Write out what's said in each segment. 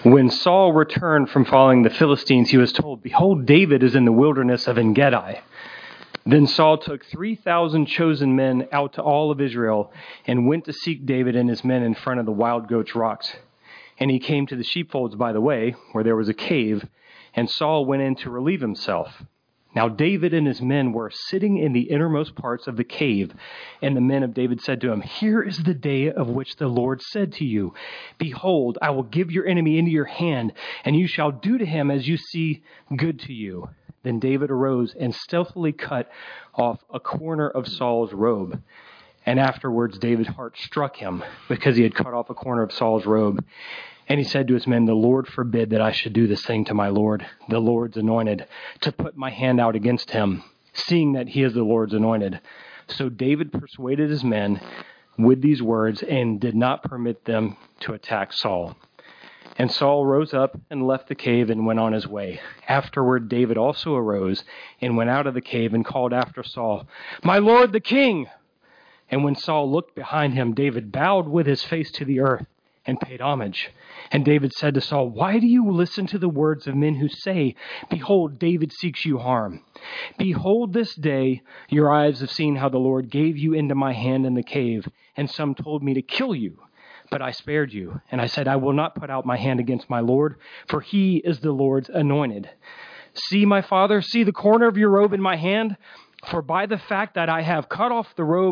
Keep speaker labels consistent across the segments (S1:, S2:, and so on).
S1: When Saul returned from following the Philistines, he was told, "Behold, David is in the wilderness of En-Gedi." Then Saul took 3,000 chosen men out to all of Israel and went to seek David and his men in front of the Wild Goats Rocks. And he came to the sheepfolds by the way, where there was a cave, and Saul went in to relieve himself. Now David and his men were sitting in the innermost parts of the cave, and the men of David said to him, "Here is the day of which the Lord said to you, Behold, I will give your enemy into your hand, and you shall do to him as you see good to you." Then David arose and stealthily cut off a corner of Saul's robe. And afterwards David's heart struck him because he had cut off a corner of Saul's robe. And he said to his men, "The Lord forbid that I should do this thing to my Lord, the Lord's anointed, to put my hand out against him, seeing that he is the Lord's anointed." So David persuaded his men with these words and did not permit them to attack Saul. And Saul rose up and left the cave and went on his way. Afterward, David also arose and went out of the cave and called after Saul, "My lord the king!" And when Saul looked behind him, David bowed with his face to the earth and paid homage. And David said to Saul, "Why do you listen to the words of men who say, 'Behold, David seeks you harm'? Behold, this day your eyes have seen how the Lord gave you into my hand in the cave, and some told me to kill you. But I spared you, and I said, I will not put out my hand against my Lord, for he is the Lord's anointed. See, my father, see the corner of your robe in my hand, for by the fact that I have cut off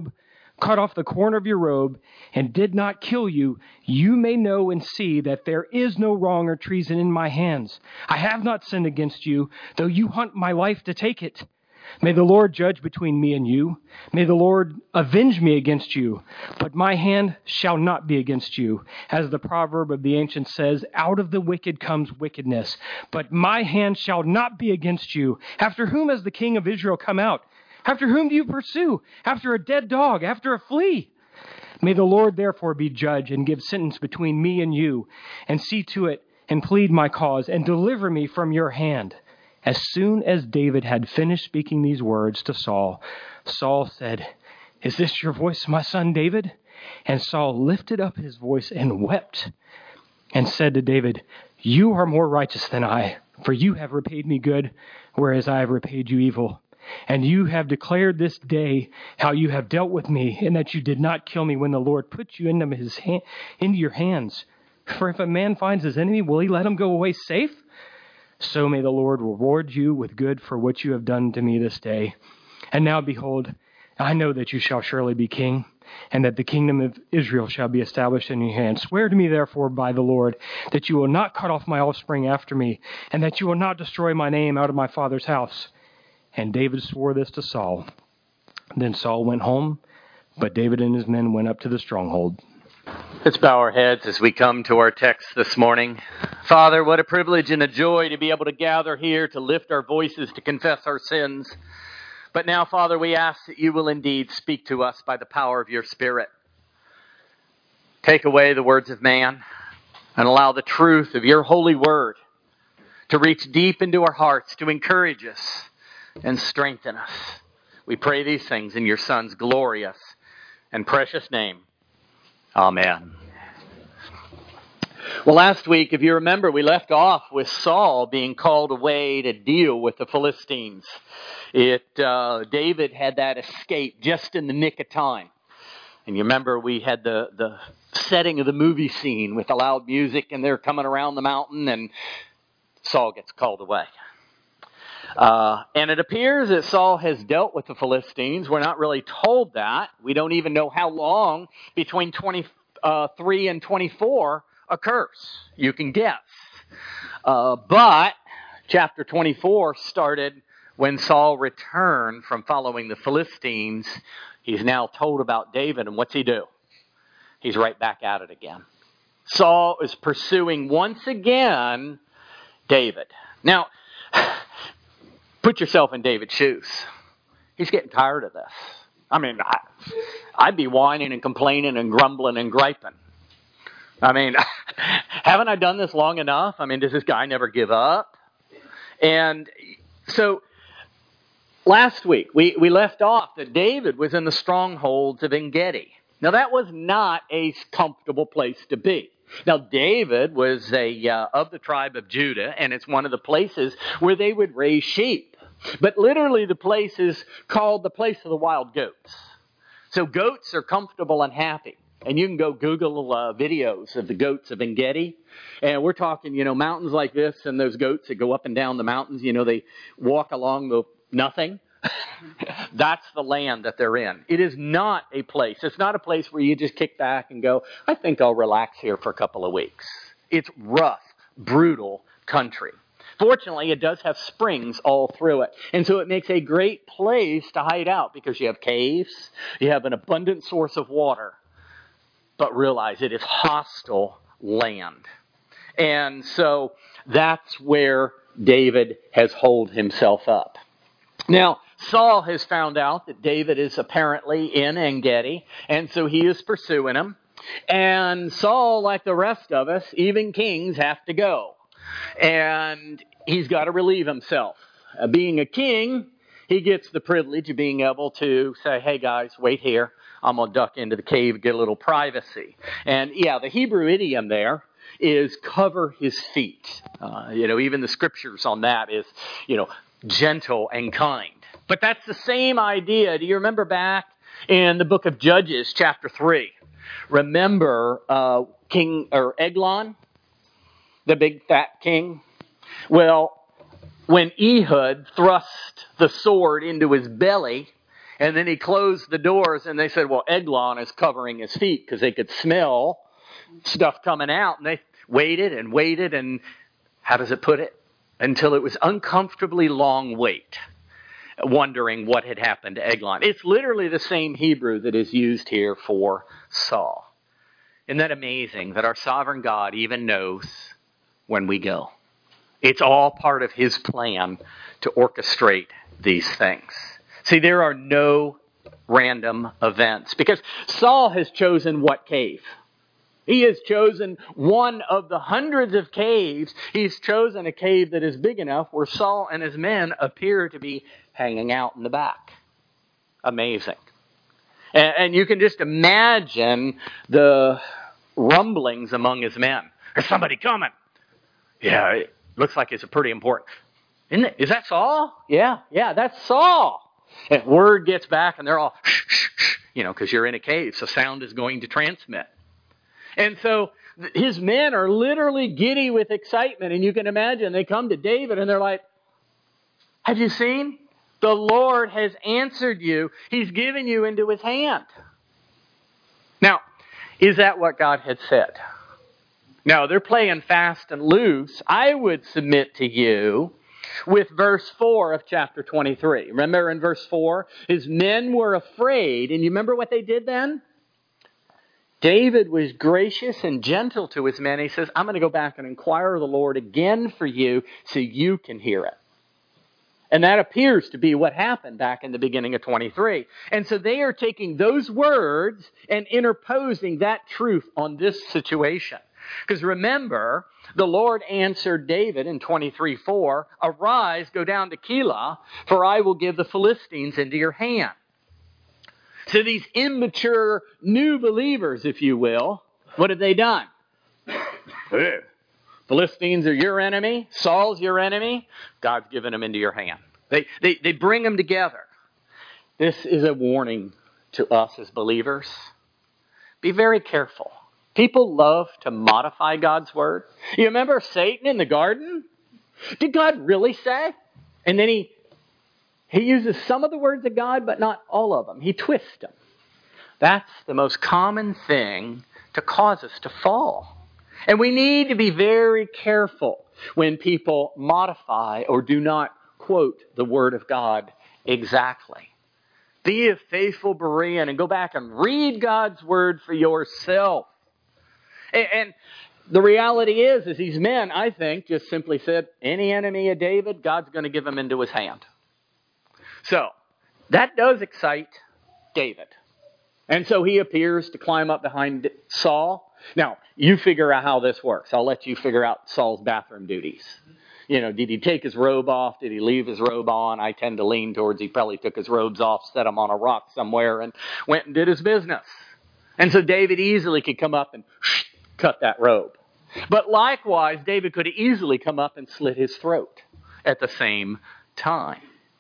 S1: the corner of your robe, and did not kill you, you may know and see that there is no wrong or treason in my hands. I have not sinned against you, though you hunt my life to take it. May the Lord judge between me and you. May the Lord avenge me against you, but my hand shall not be against you. As the proverb of the ancients says, out of the wicked comes wickedness, but my hand shall not be against you. After whom has the king of Israel come out? After whom do you pursue? After a dead dog, after a flea? May the Lord therefore be judge and give sentence between me and you, and see to it and plead my cause and deliver me from your hand." As soon as David had finished speaking these words to Saul, Saul said, "Is this your voice, my son David?" And Saul lifted up his voice and wept and said to David, "You are more righteous than I, for you have repaid me good, whereas I have repaid you evil. And you have declared this day how you have dealt with me, and that you did not kill me when the Lord put you into your hands. For if a man finds his enemy, will he let him go away safe? So may the Lord reward you with good for what you have done to me this day. And now, behold, I know that you shall surely be king, and that the kingdom of Israel shall be established in your hand. Swear to me, therefore, by the Lord, that you will not cut off my offspring after me, and that you will not destroy my name out of my father's house." And David swore this to Saul. Then Saul went home, but David and his men went up to the stronghold.
S2: Let's bow our heads as we come to our text this morning. Father, what a privilege and a joy to be able to gather here to lift our voices, to confess our sins. But now, Father, we ask that you will indeed speak to us by the power of your Spirit. Take away the words of man and allow the truth of your holy word to reach deep into our hearts, to encourage us and strengthen us. We pray these things in your Son's glorious and precious name. Amen. Well, last week, if you remember, we left off with Saul being called away to deal with the Philistines. David had that escape just in the nick of time. And you remember we had the setting of the movie scene with the loud music, and they're coming around the mountain, and Saul gets called away. And it appears that Saul has dealt with the Philistines. We're not really told that. We don't even know how long between 23 and 24 occurs. You can guess. But chapter 24 started when Saul returned from following the Philistines. He's now told about David, and what's he do? He's right back at it again. Saul is pursuing once again David. Now, put yourself in David's shoes. He's getting tired of this. I mean, I'd be whining and complaining and grumbling and griping. I mean, haven't I done this long enough? I mean, does this guy never give up? And so last week we left off that David was in the strongholds of En-Gedi. Now that was not a comfortable place to be. Now, David was of the tribe of Judah, and it's one of the places where they would raise sheep. But literally the place is called the place of the wild goats. So goats are comfortable and happy. And you can go Google videos of the goats of En-Gedi. And we're talking, mountains like this and those goats that go up and down the mountains, they walk along the nothing. That's the land that they're in. It is not a place. It's not a place where you just kick back and go, I think I'll relax here for a couple of weeks. It's rough, brutal country. Fortunately, it does have springs all through it. And so it makes a great place to hide out because you have caves, you have an abundant source of water. But realize it is hostile land. And so that's where David has holed himself up. Now, Saul has found out that David is apparently in En-Gedi, and so he is pursuing him. And Saul, like the rest of us, even kings, have to go. And he's got to relieve himself. Being a king, he gets the privilege of being able to say, hey guys, wait here. I'm going to duck into the cave, get a little privacy. And the Hebrew idiom there is cover his feet. Even the scriptures on that is, gentle and kind. But that's the same idea. Do you remember back in the book of Judges, chapter 3? Remember King Eglon, the big fat king? Well, when Ehud thrust the sword into his belly, and then he closed the doors, and they said, well, Eglon is covering his feet because they could smell stuff coming out. And they waited, and how does it put it? Until it was uncomfortably long wait, wondering what had happened to Eglon. It's literally the same Hebrew that is used here for Saul. Isn't that amazing that our sovereign God even knows when we go? It's all part of his plan to orchestrate these things. See, there are no random events because Saul has chosen what cave? He has chosen one of the hundreds of caves. He's chosen a cave that is big enough where Saul and his men appear to be hanging out in the back. Amazing. And you can just imagine the rumblings among his men. There's somebody coming. Yeah, it looks like it's pretty important. Isn't it? Is that Saul? Yeah, that's Saul. And word gets back and they're all, shh, because you're in a cave, so sound is going to transmit. And so his men are literally giddy with excitement. And you can imagine they come to David and they're like, have you seen? The Lord has answered you. He's given you into his hand. Now, is that what God had said? No, they're playing fast and loose. I would submit to you with verse 4 of chapter 23. Remember in verse 4, his men were afraid. And you remember what they did then? David was gracious and gentle to his men. He says, I'm going to go back and inquire of the Lord again for you so you can hear it. And that appears to be what happened back in the beginning of 23. And so they are taking those words and interposing that truth on this situation. Because remember, the Lord answered David in 23:4, arise, go down to Keilah, for I will give the Philistines into your hand. So these immature new believers, if you will, what have they done? Philistines are your enemy. Saul's your enemy. God's given them into your hand. They bring them together. This is a warning to us as believers. Be very careful. People love to modify God's word. You remember Satan in the garden? Did God really say? And then he uses some of the words of God, but not all of them. He twists them. That's the most common thing to cause us to fall. And we need to be very careful when people modify or do not quote the Word of God exactly. Be a faithful Berean and go back and read God's Word for yourself. And the reality is these men, I think, just simply said, any enemy of David, God's going to give him into his hand. So, that does excite David. And so he appears to climb up behind Saul. Now, you figure out how this works. I'll let you figure out Saul's bathroom duties. Did he take his robe off? Did he leave his robe on? I tend to lean towards he probably took his robes off, set them on a rock somewhere, and went and did his business. And so David easily could come up and cut that robe. But likewise, David could have easily come up and slit his throat at the same time.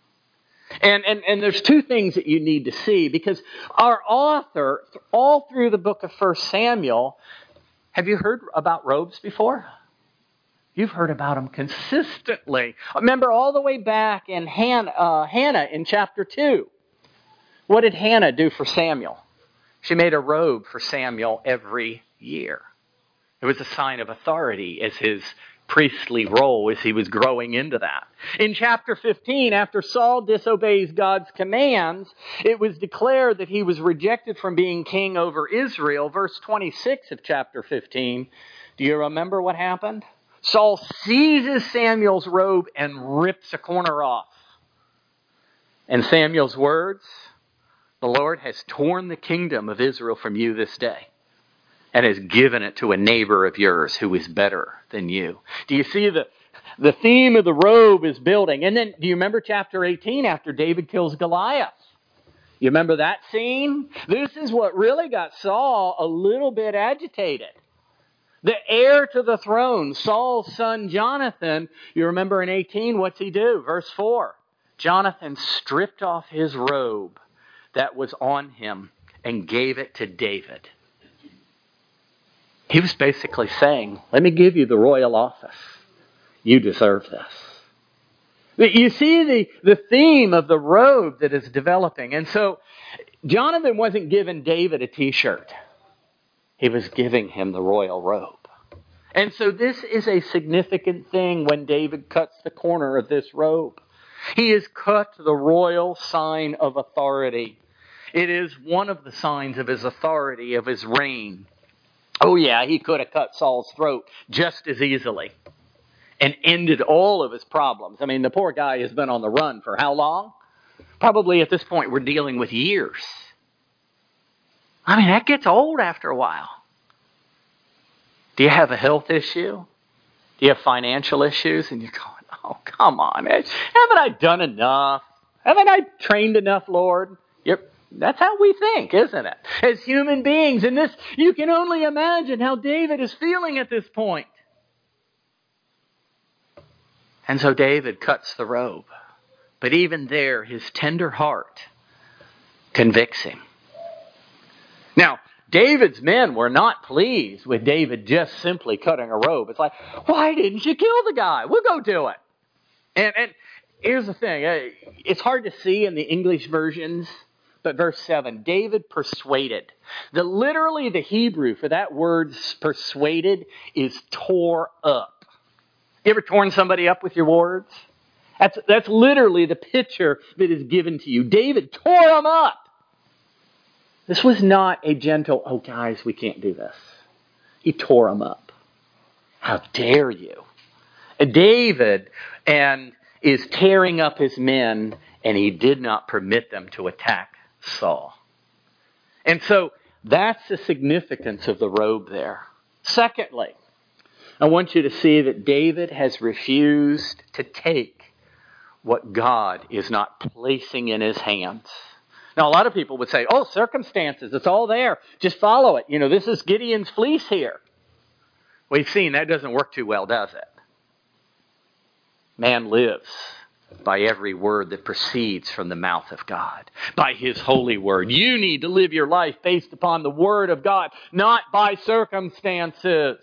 S2: And there's two things that you need to see, because our author, all through the book of 1 Samuel, have you heard about robes before? You've heard about them consistently. Remember all the way back in Hannah in chapter 2. What did Hannah do for Samuel? She made a robe for Samuel every year. It was a sign of authority as his priestly role as he was growing into that. In chapter 15, after Saul disobeys God's commands, it was declared that he was rejected from being king over Israel. Verse 26 of chapter 15. Do you remember what happened? Saul seizes Samuel's robe and rips a corner off. And Samuel's words, "The Lord has torn the kingdom of Israel from you this day and has given it to a neighbor of yours who is better than you." Do you see the theme of the robe is building? And then, do you remember chapter 18 after David kills Goliath? You remember that scene? This is what really got Saul a little bit agitated. The heir to the throne, Saul's son Jonathan, you remember in 18, what's he do? Verse 4. Jonathan stripped off his robe that was on him and gave it to David. He was basically saying, let me give you the royal office. You deserve this. You see the theme of the robe that is developing. And so Jonathan wasn't giving David a t-shirt. He was giving him the royal robe. And so this is a significant thing when David cuts the corner of this robe. He has cut the royal sign of authority. It is one of the signs of his authority, of his reign. Oh yeah, he could have cut Saul's throat just as easily and ended all of his problems. I mean, the poor guy has been on the run for how long? Probably at this point we're dealing with years. I mean, that gets old after a while. Do you have a health issue? Do you have financial issues? And you're going, oh, come on. Haven't I done enough? Haven't I trained enough, Lord? That's how we think, isn't it? As human beings. And this, you can only imagine how David is feeling at this point. And so David cuts the robe. But even there, his tender heart convicts him. Now, David's men were not pleased with David just simply cutting a robe. It's like, why didn't you kill the guy? We'll go do it. And here's the thing. It's hard to see in the English versions, but verse 7, David persuaded. Literally the Hebrew for that word persuaded is tore up. You ever torn somebody up with your words? That's literally the picture that is given to you. David tore them up. This was not a gentle, oh guys, we can't do this. He tore them up. How dare you? David is tearing up his men, and he did not permit them to attack Saul. And so that's the significance of the robe there. Secondly, I want you to see that David has refused to take what God is not placing in his hands. Now, a lot of people would say, oh, circumstances, it's all there. Just follow it. This is Gideon's fleece here. We've seen that doesn't work too well, does it? Man lives by every word that proceeds from the mouth of God, by His holy word. You need to live your life based upon the word of God, not by circumstances.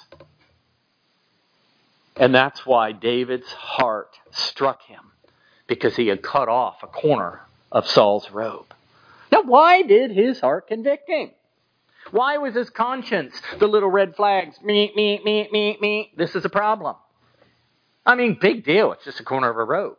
S2: And that's why David's heart struck him, because he had cut off a corner of Saul's robe. Now, why did his heart convict him? Why was his conscience the little red flags? Me. This is a problem. I mean, big deal. It's just a corner of a robe.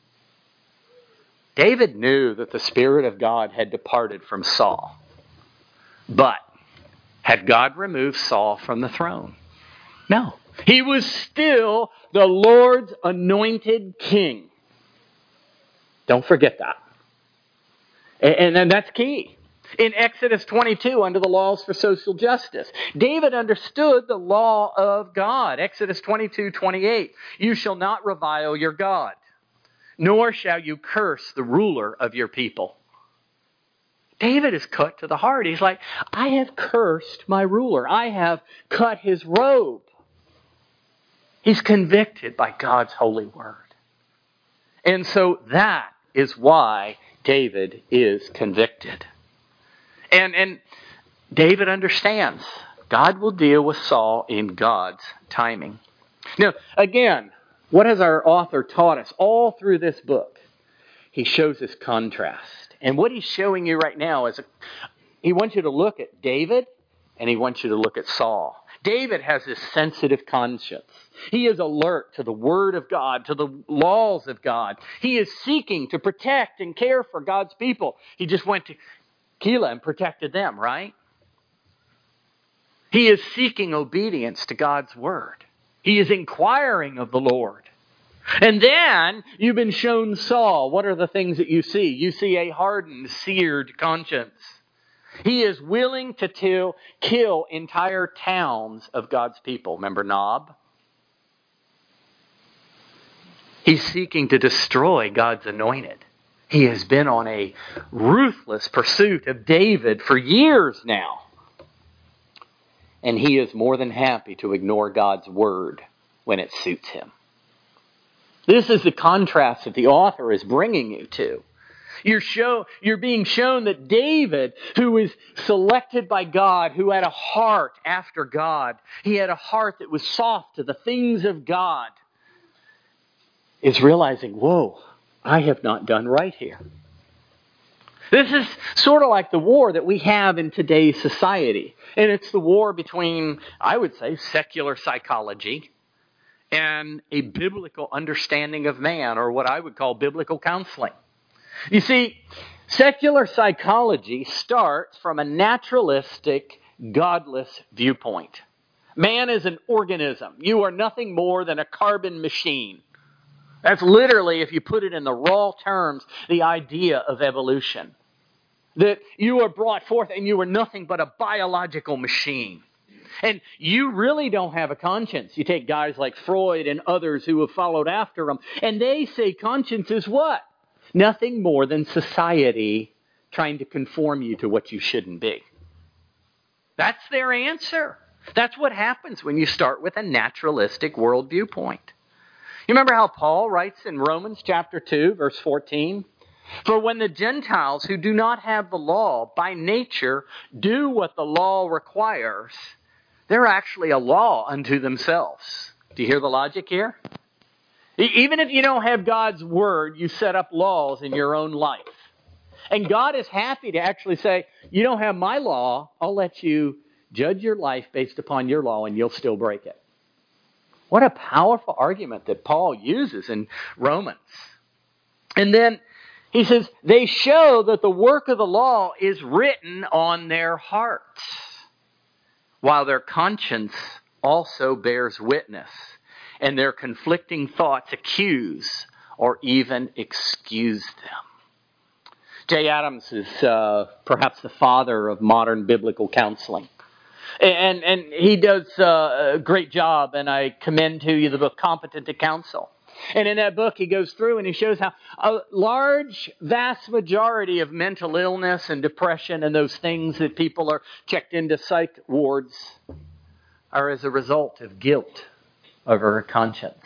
S2: David knew that the Spirit of God had departed from Saul. But had God removed Saul from the throne? No. He was still the Lord's anointed king. Don't forget that. And that's key. In Exodus 22, under the laws for social justice, David understood the law of God. Exodus 22:28, you shall not revile your God, nor shall you curse the ruler of your people. David is cut to the heart. He's like, I have cursed my ruler. I have cut his robe. He's convicted by God's holy word. And so that is why David is convicted. And David understands God will deal with Saul in God's timing. Now, again, what has our author taught us all through this book? He shows this contrast. And what he's showing you right now is he wants you to look at David and he wants you to look at Saul. David has this sensitive conscience. He is alert to the Word of God, to the laws of God. He is seeking to protect and care for God's people. He just went to Keilah and protected them, right? He is seeking obedience to God's Word. He is inquiring of the Lord. And then you've been shown Saul. What are the things that you see? You see a hardened, seared conscience. He is willing to kill entire towns of God's people. Remember Nob? He's seeking to destroy God's anointed. He has been on a ruthless pursuit of David for years now. And he is more than happy to ignore God's word when it suits him. This is the contrast that the author is bringing you to. You're being shown that David, who was selected by God, who had a heart after God, he had a heart that was soft to the things of God, is realizing, whoa, I have not done right here. This is sort of like the war that we have in today's society. And it's the war between, I would say, secular psychology and a biblical understanding of man, or what I would call biblical counseling. You see, secular psychology starts from a naturalistic, godless viewpoint. Man is an organism. You are nothing more than a carbon machine. That's literally, if you put it in the raw terms, the idea of evolution. That you are brought forth and you are nothing but a biological machine. And you really don't have a conscience. You take guys like Freud and others who have followed after him, and they say conscience is what? Nothing more than society trying to conform you to what you shouldn't be. That's their answer. That's what happens when you start with a naturalistic world viewpoint. You remember how Paul writes in Romans chapter 2, verse 14? For when the Gentiles who do not have the law by nature do what the law requires, they're actually a law unto themselves. Do you hear the logic here? Even if you don't have God's word, you set up laws in your own life. And God is happy to actually say, you don't have my law, I'll let you judge your life based upon your law and you'll still break it. What a powerful argument that Paul uses in Romans. And then he says, they show that the work of the law is written on their hearts, while their conscience also bears witness, and their conflicting thoughts accuse or even excuse them. Jay Adams is perhaps the father of modern biblical counseling. And he does a great job, and I commend to you the book Competent to Counsel. And in that book, he goes through and he shows how a vast majority of mental illness and depression and those things that people are checked into psych wards are as a result of guilt over a conscience.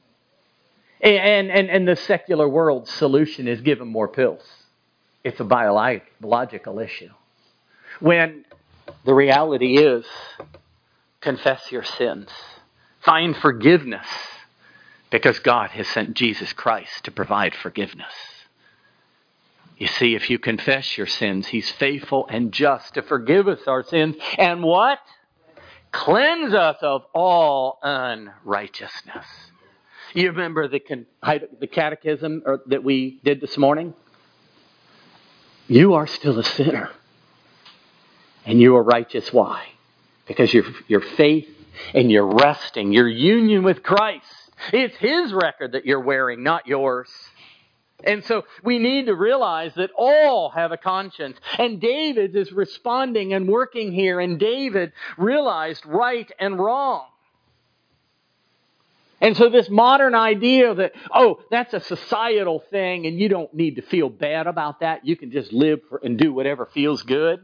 S2: And the secular world's solution is give them more pills. It's a biological issue. When the reality is, confess your sins. Find forgiveness. Because God has sent Jesus Christ to provide forgiveness. You see, if you confess your sins, He's faithful and just to forgive us our sins. And what? Cleanse us of all unrighteousness. You remember the catechism that we did this morning? You are still a sinner. And you are righteous. Why? Because your faith and your resting, your union with Christ. It's His record that you're wearing, not yours. And so we need to realize that all have a conscience. And David is responding and working here. And David realized right and wrong. And so this modern idea that, oh, that's a societal thing and you don't need to feel bad about that. You can just live and do whatever feels good.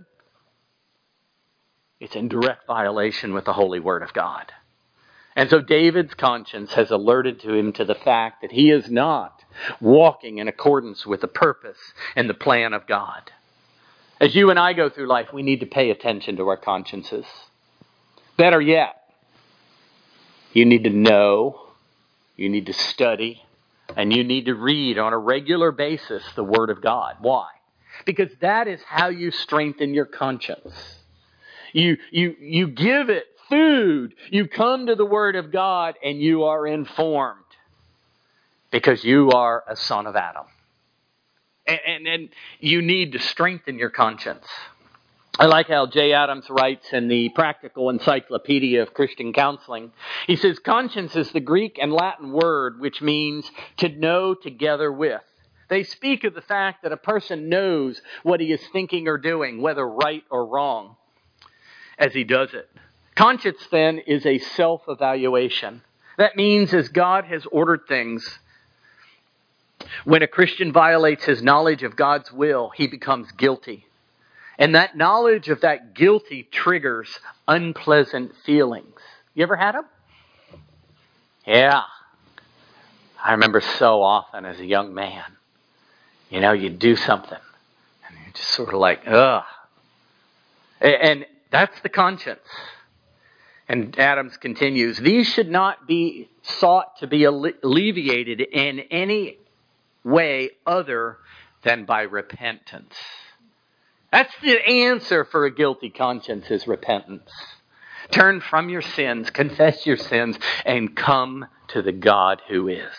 S2: It's in direct violation with the holy word of God. And so David's conscience has alerted to him to the fact that he is not walking in accordance with the purpose and the plan of God. As you and I go through life, we need to pay attention to our consciences. Better yet, you need to know, you need to study, and you need to read on a regular basis the Word of God. Why? Because that is how you strengthen your conscience. You give it food. You come to the Word of God and you are informed because you are a son of Adam. And you need to strengthen your conscience. I like how Jay Adams writes in the Practical Encyclopedia of Christian Counseling. He says, conscience is the Greek and Latin word which means to know together with. They speak of the fact that a person knows what he is thinking or doing, whether right or wrong, as he does it. Conscience, then, is a self-evaluation. That means as God has ordered things, when a Christian violates his knowledge of God's will, he becomes guilty. And that knowledge of that guilty triggers unpleasant feelings. You ever had them? Yeah. I remember so often as a young man, you do something and you're just sort of like, ugh. And that's the conscience. And Adams continues, these should not be sought to be alleviated in any way other than by repentance. That's the answer for a guilty conscience, is repentance. Turn from your sins, confess your sins, and come to the God who is.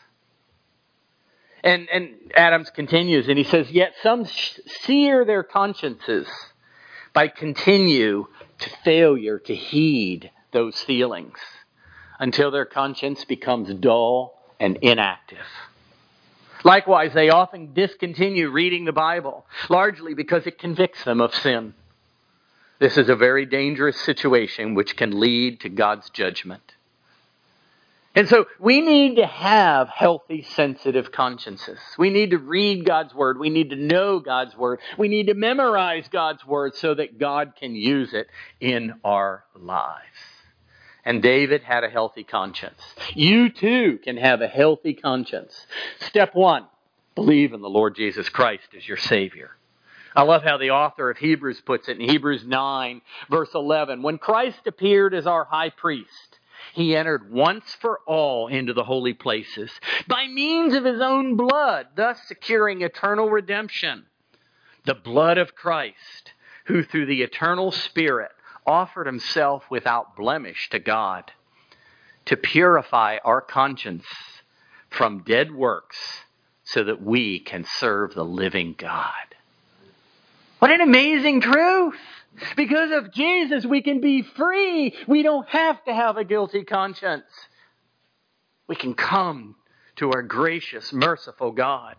S2: And Adams continues, and he says, yet some sear their consciences by continue to failure to heed those feelings until their conscience becomes dull and inactive. Likewise, they often discontinue reading the Bible, largely because it convicts them of sin. This is a very dangerous situation which can lead to God's judgment. And so we need to have healthy, sensitive consciences. We need to read God's Word. We need to know God's Word. We need to memorize God's Word so that God can use it in our lives. And David had a healthy conscience. You too can have a healthy conscience. Step 1, believe in the Lord Jesus Christ as your Savior. I love how the author of Hebrews puts it in Hebrews 9, verse 11. When Christ appeared as our high priest, he entered once for all into the holy places by means of his own blood, thus securing eternal redemption. The blood of Christ, who through the eternal Spirit offered himself without blemish to God to purify our conscience from dead works so that we can serve the living God. What an amazing truth! Because of Jesus, we can be free. We don't have to have a guilty conscience. We can come to our gracious, merciful God.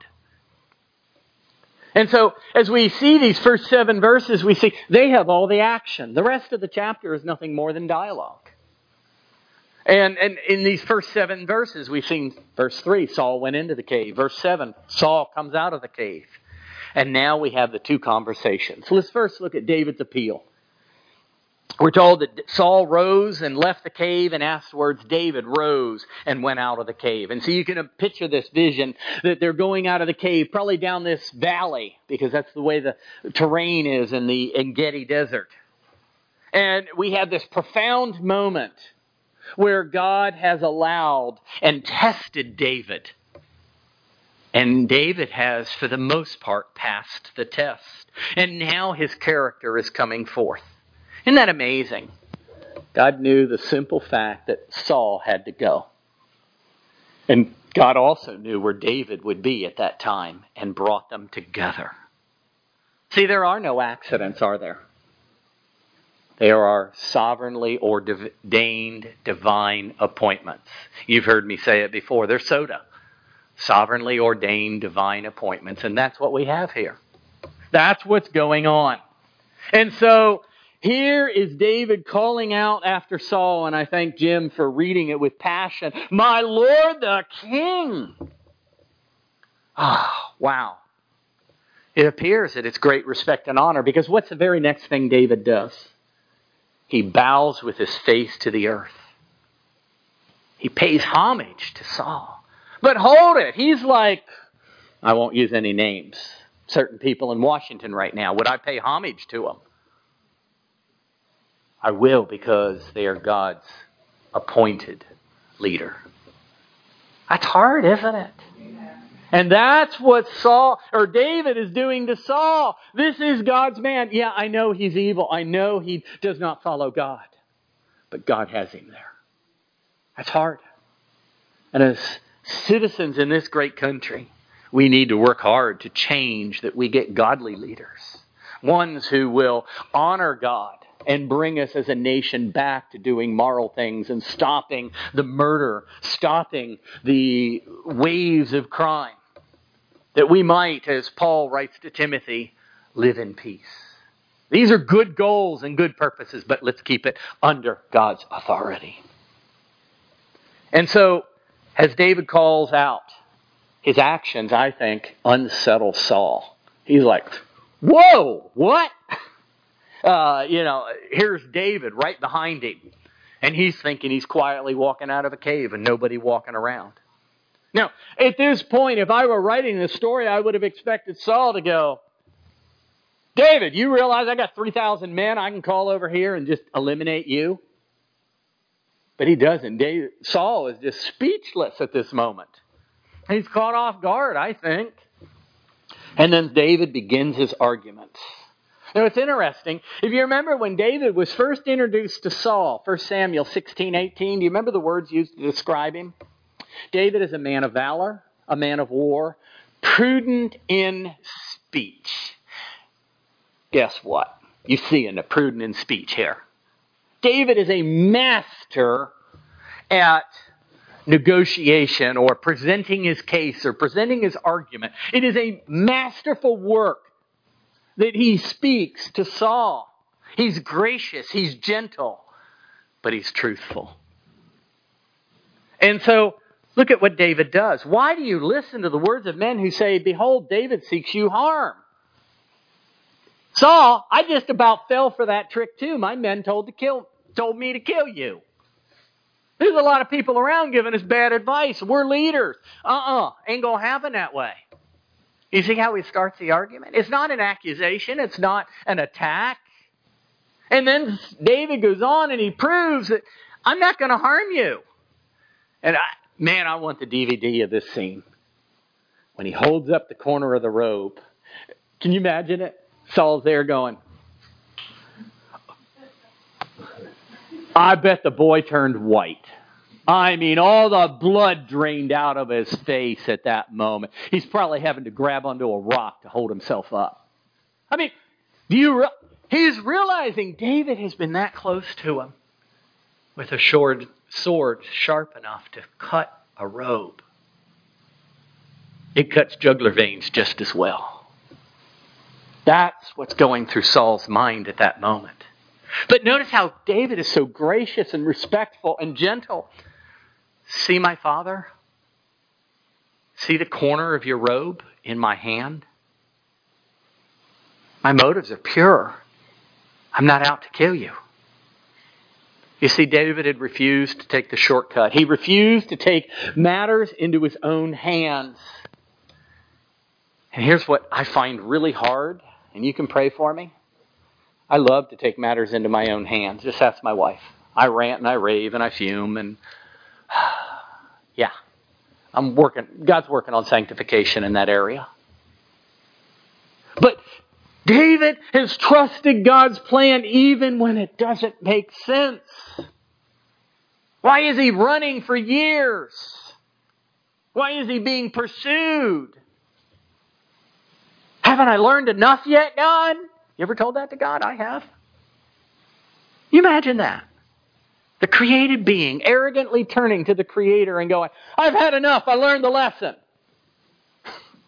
S2: And so, as we see these first 7 verses, we see they have all the action. The rest of the chapter is nothing more than dialogue. And in these first 7 verses, we've seen verse 3, Saul went into the cave. Verse 7, Saul comes out of the cave. And now we have the 2 conversations. So let's first look at David's appeal. We're told that Saul rose and left the cave, and afterwards David rose and went out of the cave. And so you can picture this vision that they're going out of the cave, probably down this valley, because that's the way the terrain is in the En-Gedi desert. And we have this profound moment where God has allowed and tested David. And David has, for the most part, passed the test. And now his character is coming forth. Isn't that amazing? God knew the simple fact that Saul had to go. And God also knew where David would be at that time and brought them together. See, there are no accidents, are there? There are sovereignly ordained divine appointments. You've heard me say it before. They're soda. Sovereignly ordained divine appointments. And that's what we have here. That's what's going on. And so Here is David calling out after Saul, and I thank Jim for reading it with passion. My Lord the King! Ah, wow. It appears that it's great respect and honor, because what's the very next thing David does? He bows with his face to the earth. He pays homage to Saul. But hold it, he's like, I won't use any names, certain people in Washington right now. Would I pay homage to them? I will, because they are God's appointed leader. That's hard, isn't it? And that's what David is doing to Saul. This is God's man. Yeah, I know he's evil. I know he does not follow God. But God has him there. That's hard. And as citizens in this great country, we need to work hard to change that we get godly leaders. Ones who will honor God and bring us as a nation back to doing moral things and stopping the murder, stopping the waves of crime. That we might, as Paul writes to Timothy, live in peace. These are good goals and good purposes, but let's keep it under God's authority. And so, as David calls out, his actions, I think, unsettle Saul. He's like, whoa, what? Here's David right behind him. And he's thinking he's quietly walking out of a cave and nobody walking around. Now, at this point, if I were writing this story, I would have expected Saul to go, David, you realize I got 3,000 men I can call over here and just eliminate you? But he doesn't. Saul is just speechless at this moment. He's caught off guard, I think. And then David begins his arguments. Now, it's interesting. If you remember when David was first introduced to Saul, 1 Samuel 16:18, do you remember the words used to describe him? David is a man of valor, a man of war, prudent in speech. Guess what? You see in the prudent in speech here. David is a master at negotiation or presenting his case or presenting his argument. It is a masterful work that he speaks to Saul. He's gracious, he's gentle, but he's truthful. And so, look at what David does. Why do you listen to the words of men who say, behold, David seeks you harm? Saul, I just about fell for that trick too. My men told me to kill you. There's a lot of people around giving us bad advice. We're leaders. Ain't gonna happen that way. You see how he starts the argument? It's not an accusation. It's not an attack. And then David goes on and he proves that I'm not going to harm you. And I want the DVD of this scene. When he holds up the corner of the robe. Can you imagine it? Saul's there going, I bet the boy turned white. I mean, all the blood drained out of his face at that moment. He's probably having to grab onto a rock to hold himself up. I mean, he's realizing David has been that close to him with a short sword sharp enough to cut a robe. It cuts jugular veins just as well. That's what's going through Saul's mind at that moment. But notice how David is so gracious and respectful and gentle. See my father? See the corner of your robe in my hand? My motives are pure. I'm not out to kill you. You see, David had refused to take the shortcut. He refused to take matters into his own hands. And here's what I find really hard, and you can pray for me. I love to take matters into my own hands. Just ask my wife. I rant and I rave and I fume and yeah. God's working on sanctification in that area. But David has trusted God's plan even when it doesn't make sense. Why is he running for years? Why is he being pursued? Haven't I learned enough yet, God? You ever told that to God? I have. You imagine that. The created being arrogantly turning to the Creator and going, I've had enough. I learned the lesson.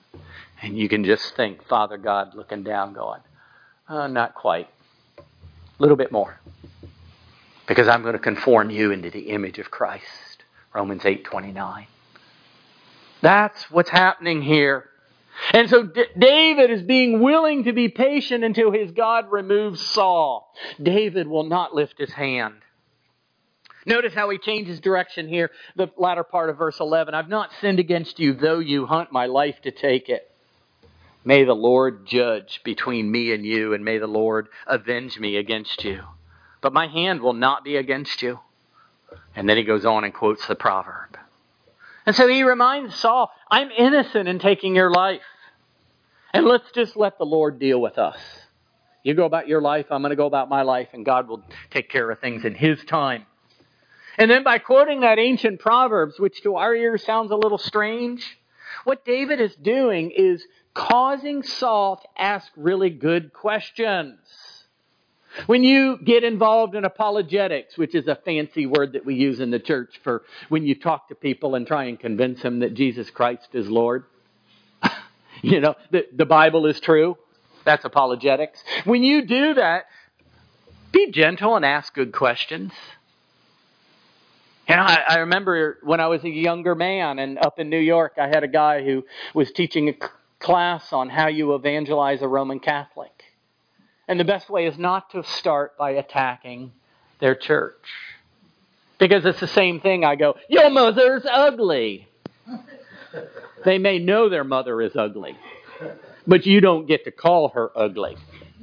S2: And you can just think Father God looking down going, not quite. A little bit more. Because I'm going to conform you into the image of Christ. Romans 8:29. That's what's happening here. And so David is being willing to be patient until his God removes Saul. David will not lift his hand. Notice how he changes direction here, the latter part of verse 11. I've not sinned against you, though you hunt my life to take it. May the Lord judge between me and you, and may the Lord avenge me against you. But my hand will not be against you. And then he goes on and quotes the proverb. And so he reminds Saul, I'm innocent in taking your life. And let's just let the Lord deal with us. You go about your life, I'm going to go about my life, and God will take care of things in His time. And then by quoting that ancient Proverbs, which to our ears sounds a little strange, what David is doing is causing Saul to ask really good questions. When you get involved in apologetics, which is a fancy word that we use in the church for when you talk to people and try and convince them that Jesus Christ is Lord. You know, the Bible is true. That's apologetics. When you do that, be gentle and ask good questions. You know, I remember when I was a younger man and up in New York, I had a guy who was teaching a class on how you evangelize a Roman Catholic. And the best way is not to start by attacking their church. Because it's the same thing. I go, your mother's ugly. They may know their mother is ugly, but you don't get to call her ugly.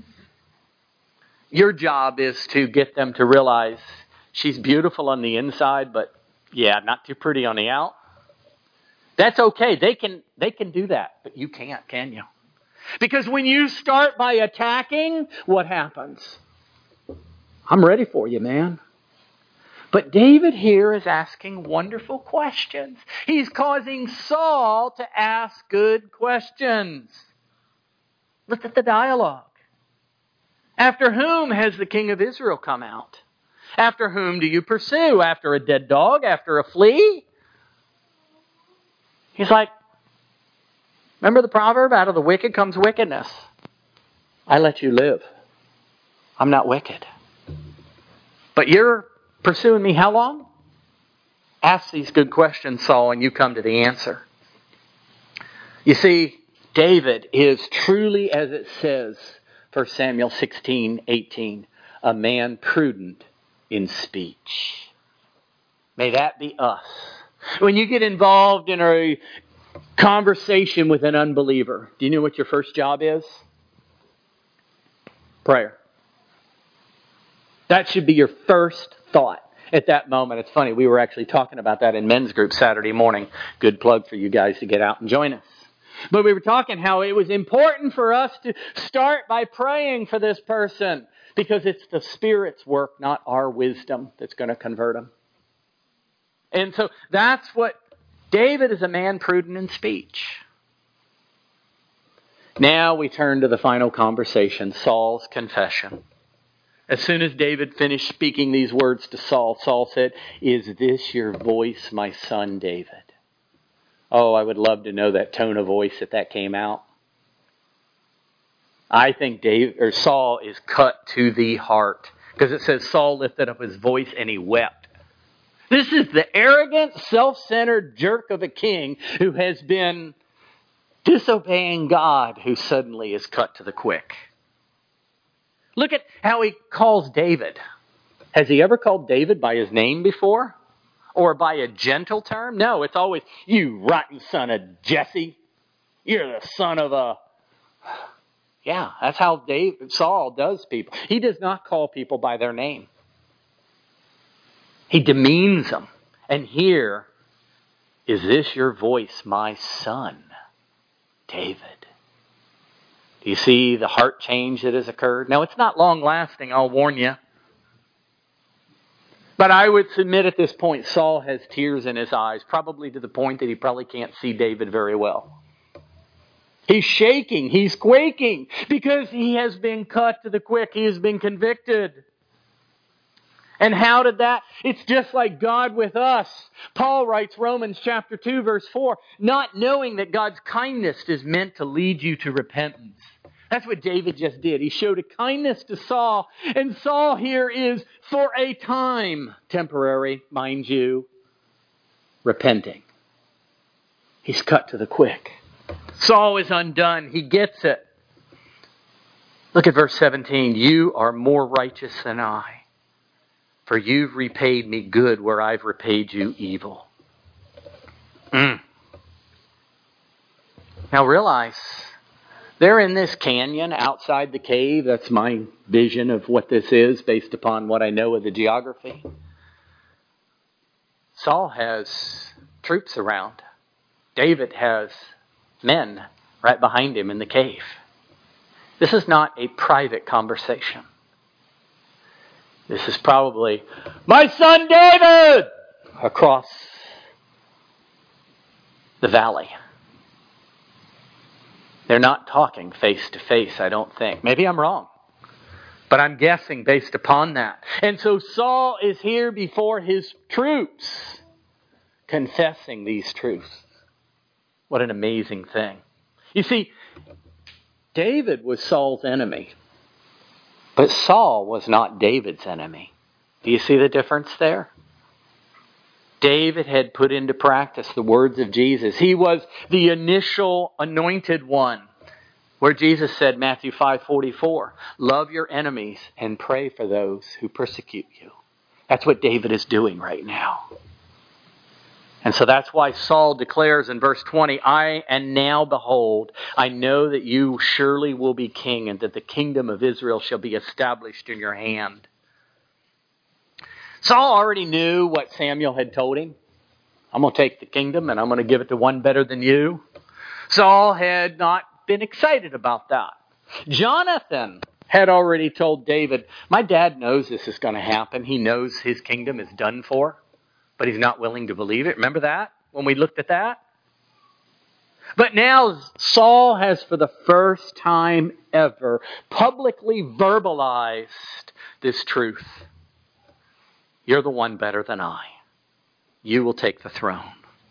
S2: Your job is to get them to realize she's beautiful on the inside, but yeah, not too pretty on the out. That's okay. They can do that, but you can't, can you? Because when you start by attacking, what happens? I'm ready for you, man. But David here is asking wonderful questions. He's causing Saul to ask good questions. Look at the dialogue. After whom has the king of Israel come out? After whom do you pursue? After a dead dog? After a flea? He's like, remember the proverb, out of the wicked comes wickedness. I let you live. I'm not wicked. But you're pursuing me how long? Ask these good questions, Saul, and you come to the answer. You see, David is truly, as it says, 1 Samuel 16:18, a man prudent in speech. May that be us. When you get involved in a conversation with an unbeliever, do you know what your first job is? Prayer. That should be your first thought at that moment. It's funny, we were actually talking about that in men's group Saturday morning. Good plug for you guys to get out and join us. But we were talking how it was important for us to start by praying for this person, because it's the Spirit's work, not our wisdom, that's going to convert them. And so that's what David is, a man prudent in speech. Now we turn to the final conversation, Saul's confession. As soon as David finished speaking these words to Saul, Saul said, "Is this your voice, my son David?" Oh, I would love to know that tone of voice that came out. I think Saul is cut to the heart, because it says Saul lifted up his voice and he wept. This is the arrogant, self-centered jerk of a king who has been disobeying God, who suddenly is cut to the quick. Look at how he calls David. Has he ever called David by his name before? Or by a gentle term? No, it's always, you rotten son of Jesse. You're the son of a... Yeah, that's how Saul does people. He does not call people by their name. He demeans them. And here, is this your voice, my son, David? Do you see the heart change that has occurred? Now, it's not long lasting, I'll warn you. But I would submit at this point, Saul has tears in his eyes, probably to the point that he probably can't see David very well. He's shaking, he's quaking, because he has been cut to the quick. He has been convicted. And how did that? It's just like God with us. Paul writes, Romans chapter 2, verse 4, not knowing that God's kindness is meant to lead you to repentance. That's what David just did. He showed a kindness to Saul. And Saul here is, for a time, temporary, mind you, repenting. He's cut to the quick. Saul is undone. He gets it. Look at verse 17. You are more righteous than I, for you've repaid me good where I've repaid you evil. Now realize, they're in this canyon outside the cave. That's my vision of what this is based upon what I know of the geography. Saul has troops around. David has men right behind him in the cave. This is not a private conversation. This is probably, my son David, across the valley. They're not talking face to face, I don't think. Maybe I'm wrong. But I'm guessing based upon that. And so Saul is here before his troops, confessing these truths. What an amazing thing. You see, David was Saul's enemy. But Saul was not David's enemy. Do you see the difference there? David had put into practice the words of Jesus. He was the initial anointed one. Where Jesus said, Matthew 5:44, love your enemies and pray for those who persecute you. That's what David is doing right now. And so that's why Saul declares in verse 20, and now behold, I know that you surely will be king and that the kingdom of Israel shall be established in your hand. Saul already knew what Samuel had told him. I'm going to take the kingdom and I'm going to give it to one better than you. Saul had not been excited about that. Jonathan had already told David, my dad knows this is going to happen. He knows his kingdom is done for, but he's not willing to believe it. Remember that when we looked at that? But now Saul has for the first time ever publicly verbalized this truth. You're the one better than I. You will take the throne.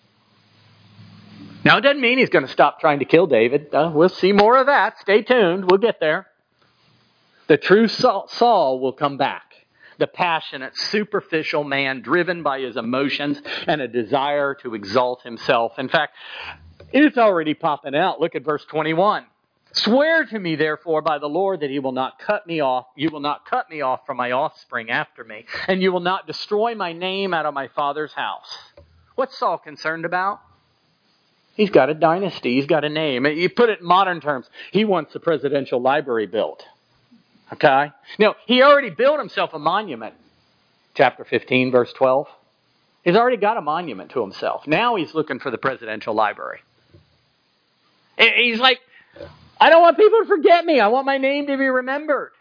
S2: Now, it doesn't mean he's going to stop trying to kill David. We'll see more of that. Stay tuned. We'll get there. The true Saul will come back. The passionate, superficial man driven by his emotions and a desire to exalt himself. In fact, it's already popping out. Look at verse 21. Swear to me, therefore, by the Lord, that he will not cut me off. You will not cut me off from my offspring after me, and you will not destroy my name out of my father's house. What's Saul concerned about? He's got a dynasty. He's got a name. You put it in modern terms. He wants the presidential library built. Okay? Now, he already built himself a monument. Chapter 15, verse 12. He's already got a monument to himself. Now he's looking for the presidential library. He's like, I don't want people to forget me. I want my name to be remembered.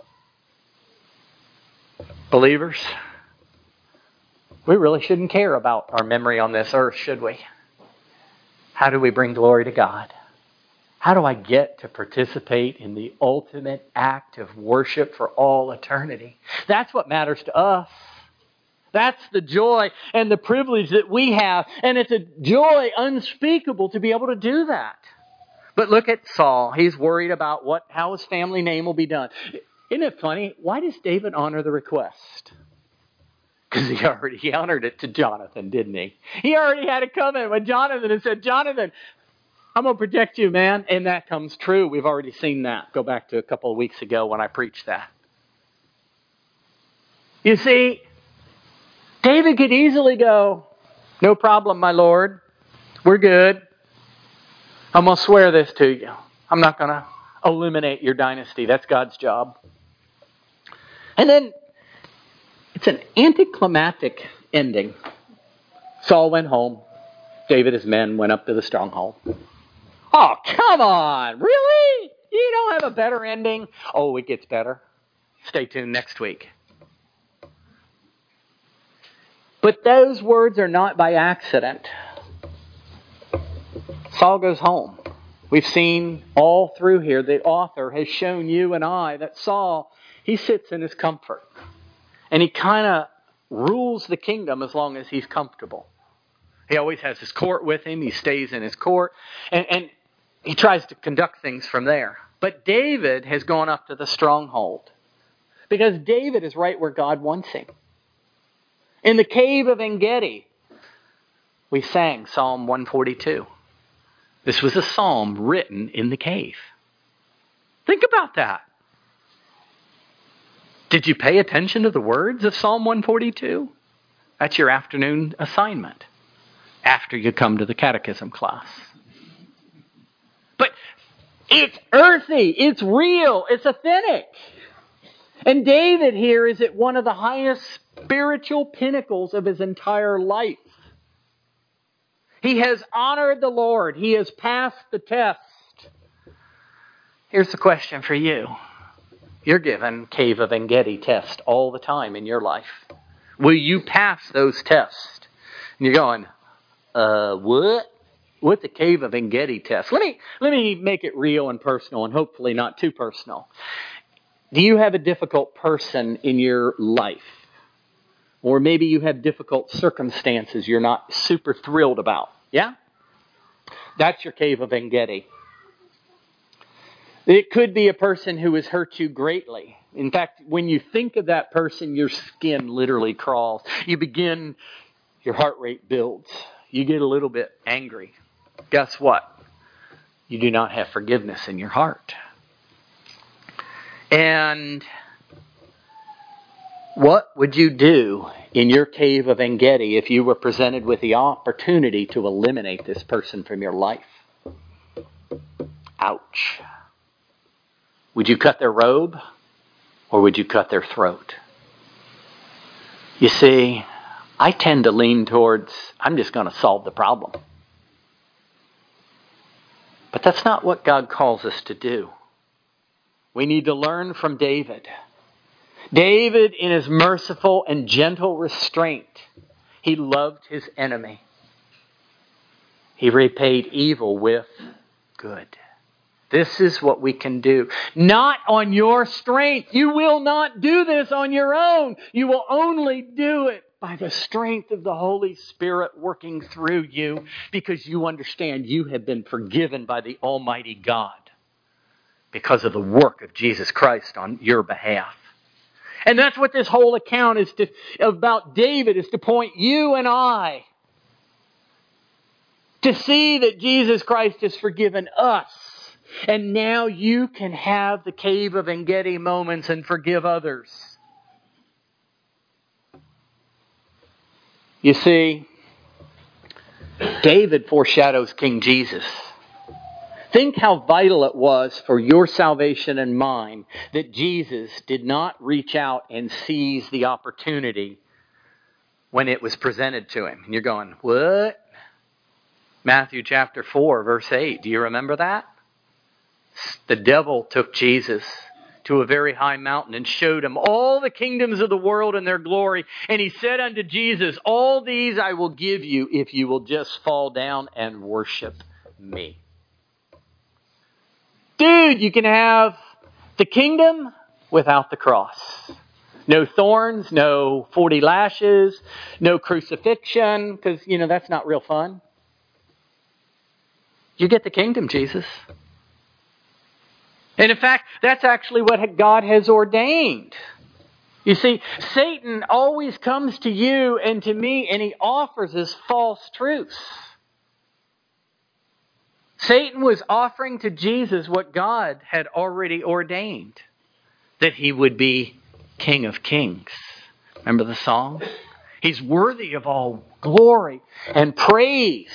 S2: Believers, we really shouldn't care about our memory on this earth, should we? How do we bring glory to God? How do I get to participate in the ultimate act of worship for all eternity? That's what matters to us. That's the joy and the privilege that we have. And it's a joy unspeakable to be able to do that. But look at Saul. He's worried about how his family name will be done. Isn't it funny? Why does David honor the request? Because he already honored it to Jonathan, didn't he? He already had a covenant with Jonathan and said, Jonathan, I'm going to protect you, man. And that comes true. We've already seen that. Go back to a couple of weeks ago when I preached that. You see, David could easily go, no problem, my Lord. We're good. I'm going to swear this to you. I'm not going to eliminate your dynasty. That's God's job. And then it's an anticlimactic ending. Saul went home. David and his men went up to the stronghold. Oh, come on. Really? You don't have a better ending? Oh, it gets better. Stay tuned next week. But those words are not by accident. Saul goes home. We've seen all through here, the author has shown you and I that Saul, he sits in his comfort. And he kind of rules the kingdom as long as he's comfortable. He always has his court with him. He stays in his court. And he tries to conduct things from there. But David has gone up to the stronghold. Because David is right where God wants him. In the cave of En-Gedi, we sang Psalm 142. This was a psalm written in the cave. Think about that. Did you pay attention to the words of Psalm 142? That's your afternoon assignment after you come to the catechism class. But it's earthy, it's real, it's authentic. And David here is at one of the highest spiritual pinnacles of his entire life. He has honored the Lord. He has passed the test. Here's the question for you. You're given Cave of En-Gedi test all the time in your life. Will you pass those tests? And you're going, what? What the Cave of En-Gedi test? Let me make it real and personal, and hopefully not too personal. Do you have a difficult person in your life? Or maybe you have difficult circumstances you're not super thrilled about. Yeah? That's your Cave of En-Gedi. It could be a person who has hurt you greatly. In fact, when you think of that person, your skin literally crawls. Your heart rate builds. You get a little bit angry. Guess what? You do not have forgiveness in your heart. And what would you do in your Cave of En-Gedi if you were presented with the opportunity to eliminate this person from your life? Ouch. Would you cut their robe or would you cut their throat? You see, I tend to lean towards, I'm just going to solve the problem. But that's not what God calls us to do. We need to learn from David. David, in his merciful and gentle restraint, he loved his enemy. He repaid evil with good. This is what we can do. Not on your strength. You will not do this on your own. You will only do it by the strength of the Holy Spirit working through you, because you understand you have been forgiven by the Almighty God because of the work of Jesus Christ on your behalf. And that's what this whole account is about David, is to point you and I to see that Jesus Christ has forgiven us. And now you can have the Cave of En-Gedi moments and forgive others. You see, David foreshadows King Jesus. Think how vital it was for your salvation and mine that Jesus did not reach out and seize the opportunity when it was presented to him. And you're going, what? Matthew chapter 4, verse 8. Do you remember that? The devil took Jesus to a very high mountain and showed him all the kingdoms of the world and their glory. And he said unto Jesus, all these I will give you if you will just fall down and worship me. Dude, you can have the kingdom without the cross. No thorns, no 40 lashes, no crucifixion, because, that's not real fun. You get the kingdom, Jesus. And in fact, that's actually what God has ordained. You see, Satan always comes to you and to me and he offers us false truths. Satan was offering to Jesus what God had already ordained, that he would be King of Kings. Remember the song? He's worthy of all glory and praise.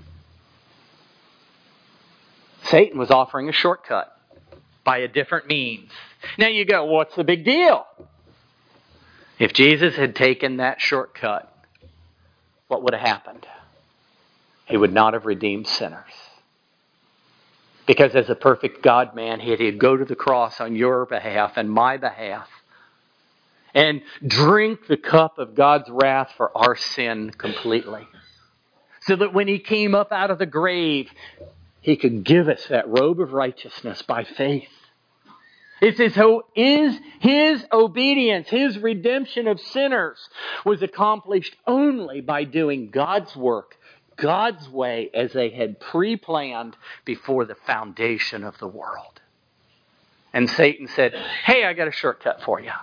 S2: Satan was offering a shortcut by a different means. Now you go, what's the big deal? If Jesus had taken that shortcut, what would have happened? He would not have redeemed sinners. Because as a perfect God-man, he had to go to the cross on your behalf and my behalf and drink the cup of God's wrath for our sin completely. So that when he came up out of the grave, he could give us that robe of righteousness by faith. It's his obedience, his redemption of sinners was accomplished only by doing God's work, God's way, as they had pre-planned before the foundation of the world. And Satan said, hey, I got a shortcut for you.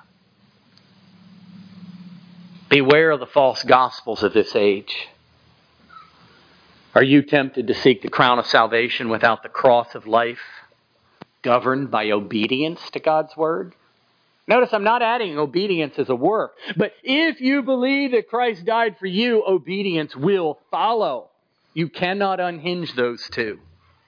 S2: Beware of the false gospels of this age. Are you tempted to seek the crown of salvation without the cross of life, governed by obedience to God's word? Notice I'm not adding obedience as a work, but if you believe that Christ died for you, obedience will follow. You cannot unhinge those two.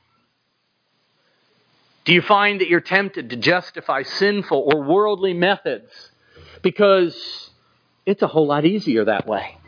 S2: Do you find that you're tempted to justify sinful or worldly methods because it's a whole lot easier that way?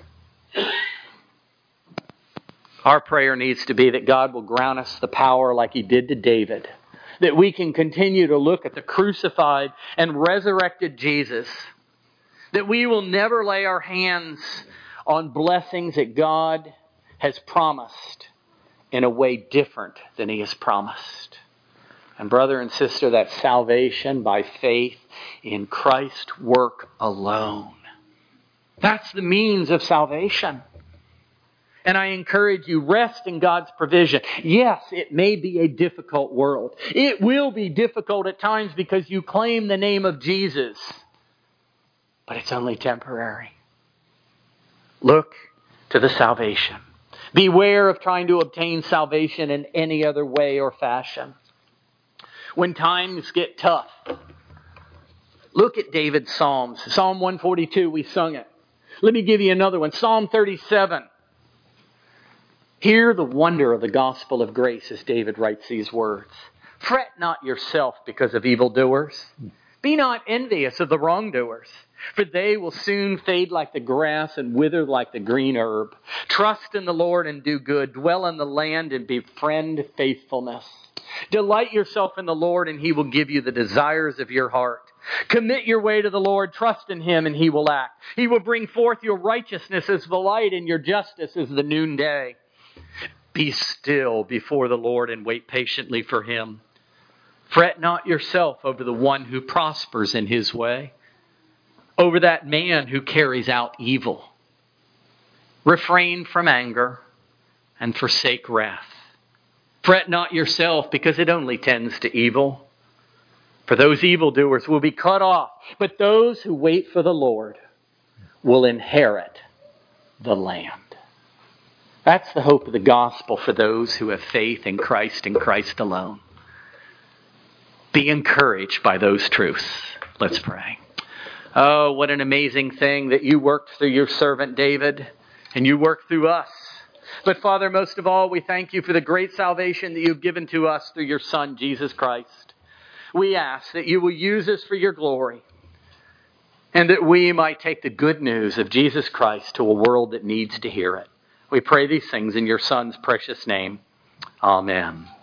S2: Our prayer needs to be that God will grant us the power like He did to David, that we can continue to look at the crucified and resurrected Jesus, that we will never lay our hands on blessings that God has promised in a way different than He has promised. And brother and sister, that's salvation by faith in Christ's work alone. That's the means of salvation. And I encourage you, rest in God's provision. Yes, it may be a difficult world. It will be difficult at times because you claim the name of Jesus. But it's only temporary. Look to the salvation. Beware of trying to obtain salvation in any other way or fashion. When times get tough, look at David's Psalms. Psalm 142, we sung it. Let me give you another one. Psalm 37. Hear the wonder of the gospel of grace as David writes these words. Fret not yourself because of evildoers. Be not envious of the wrongdoers, for they will soon fade like the grass and wither like the green herb. Trust in the Lord and do good. Dwell in the land and befriend faithfulness. Delight yourself in the Lord and He will give you the desires of your heart. Commit your way to the Lord. Trust in Him and He will act. He will bring forth your righteousness as the light and your justice as the noonday. Be still before the Lord and wait patiently for Him. Fret not yourself over the one who prospers in his way, over that man who carries out evil. Refrain from anger and forsake wrath. Fret not yourself because it only tends to evil. For those evildoers will be cut off, but those who wait for the Lord will inherit the land. That's the hope of the gospel for those who have faith in Christ and Christ alone. Be encouraged by those truths. Let's pray. Oh, what an amazing thing that you worked through your servant David and you worked through us. But Father, most of all, we thank you for the great salvation that you've given to us through your Son, Jesus Christ. We ask that you will use us for your glory and that we might take the good news of Jesus Christ to a world that needs to hear it. We pray these things in your Son's precious name. Amen.